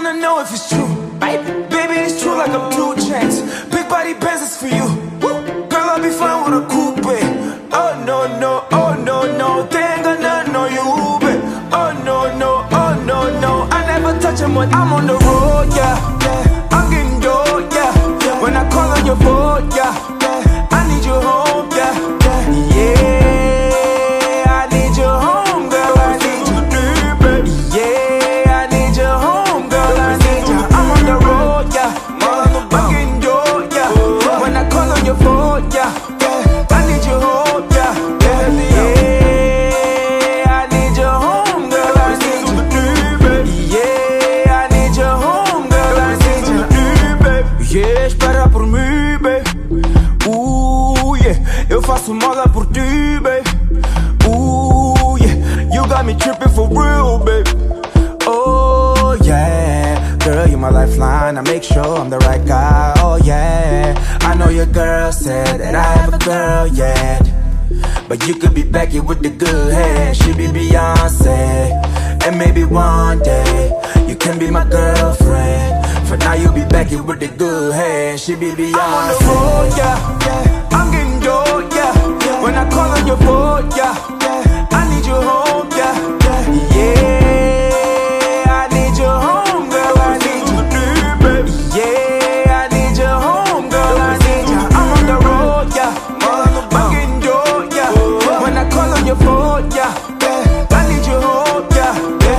wanna know if it's true, right? Baby, it's true like I'm 2 Chainz. Big body Benz is for you. Woo. Girl, I'll be fine with a coupe. Oh no, no, oh no, no. They ain't gonna know you, babe. Oh no, no, oh no, no. I never touch him when I'm on the road, yeah. I'm getting dough, yeah. When I call on your phone, yeah. I need you home, yeah. Yeah, I need you home, girl. I need you deep, baby. Yeah, I need you home, girl. I need you. I'm on the road, yeah. I'm getting dough, yeah. When I call on your phone, yeah. I need you home, yeah. Yeah, I need you home, girl. I need you deep, baby. Yeah, I need you home, girl. I need you deep, baby. Yeah, espera por mim, baby. Yeah, eu faço moda por ti, babe. Yeah, you got me tripping for real, babe. Oh yeah, girl, you my lifeline. I make sure I'm the right guy. Oh yeah, I know your girl said that I have a girl yet, but you could be Becky with the good hair. She be Beyonce, and maybe one day you can be my girlfriend. For now you be Becky with the good hair. She be Beyonce. I'm on the road, yeah. I'm getting dough, yeah. When I call on your phone, yeah. I need you home, yeah. Yeah, I need you home, girl. I need you deep, baby. Yeah, I need you home, girl. I need you. I'm on the road, yeah. I'm getting dough, yeah. When I call on your phone, yeah. I need you home, yeah.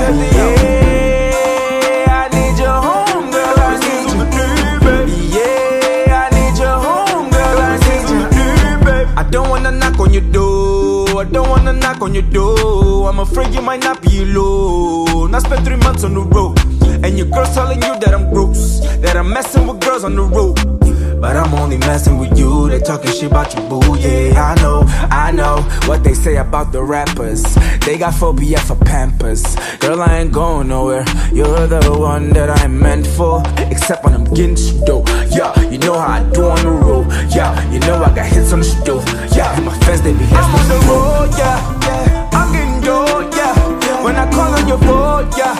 Yeah, I need you home, girl. I need you deep, baby. Yeah, I need you home, girl. I need you deep, baby. I don't wanna knock on your door. I don't wanna knock on your door. I'm afraid you might not be alone. I spent 3 months on the road, and your girl's telling you that I'm gross, that I'm messing with girls on the road. But I'm only messing with you. They talking shit about your boo, yeah. I know what they say about the rappers. They got phobia for Pampers. Girl, I ain't going nowhere. You're the one that I'm meant for. Except when I'm getting dope. Yeah, you know how I do on the road. Yeah, you know I got hits on the stove. Yeah, and my fans, they be hits on the road, yeah. I'm getting dope, yeah. When I call on your phone, yeah.